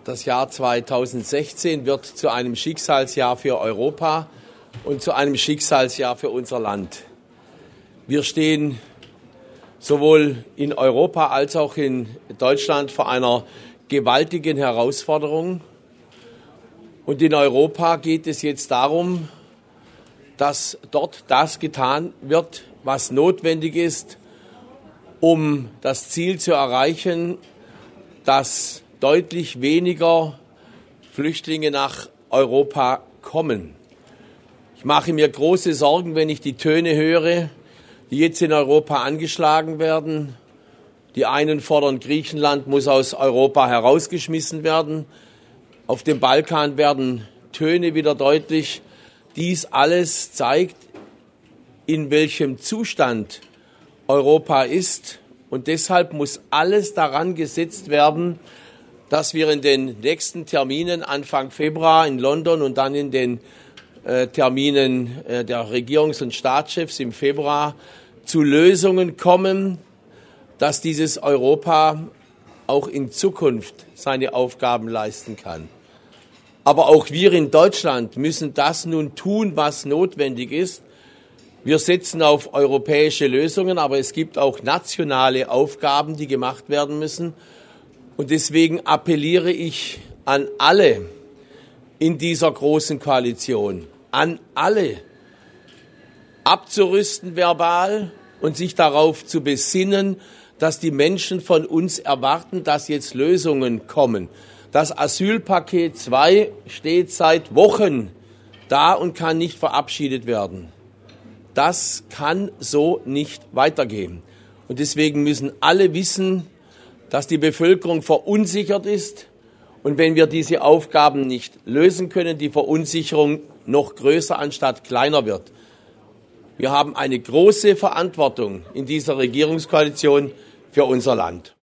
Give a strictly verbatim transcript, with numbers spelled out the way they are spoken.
Das Jahr zweitausendsechzehn wird zu einem Schicksalsjahr für Europa und zu einem Schicksalsjahr für unser Land. Wir stehen sowohl in Europa als auch in Deutschland vor einer gewaltigen Herausforderung. Und in Europa geht es jetzt darum, dass dort das getan wird, was notwendig ist, um das Ziel zu erreichen, dass deutlich weniger Flüchtlinge nach Europa kommen. Ich mache mir große Sorgen, wenn ich die Töne höre, die jetzt in Europa angeschlagen werden. Die einen fordern, Griechenland muss aus Europa herausgeschmissen werden. Auf dem Balkan werden Töne wieder deutlich. Dies alles zeigt, in welchem Zustand Europa ist. Und deshalb muss alles daran gesetzt werden, dass wir in den nächsten Terminen Anfang Februar in London und dann in den äh, Terminen äh, der Regierungs- und Staatschefs im Februar zu Lösungen kommen, dass dieses Europa auch in Zukunft seine Aufgaben leisten kann. Aber auch wir in Deutschland müssen das nun tun, was notwendig ist. Wir setzen auf europäische Lösungen, aber es gibt auch nationale Aufgaben, die gemacht werden müssen. Und deswegen appelliere ich an alle in dieser großen Koalition, an alle, abzurüsten verbal und sich darauf zu besinnen, dass die Menschen von uns erwarten, dass jetzt Lösungen kommen. Das Asylpaket zwei steht seit Wochen da und kann nicht verabschiedet werden. Das kann so nicht weitergehen. Und deswegen müssen alle wissen, dass die Bevölkerung verunsichert ist. Und wenn wir diese Aufgaben nicht lösen können, die Verunsicherung noch größer anstatt kleiner wird. Wir haben eine große Verantwortung in dieser Regierungskoalition für unser Land.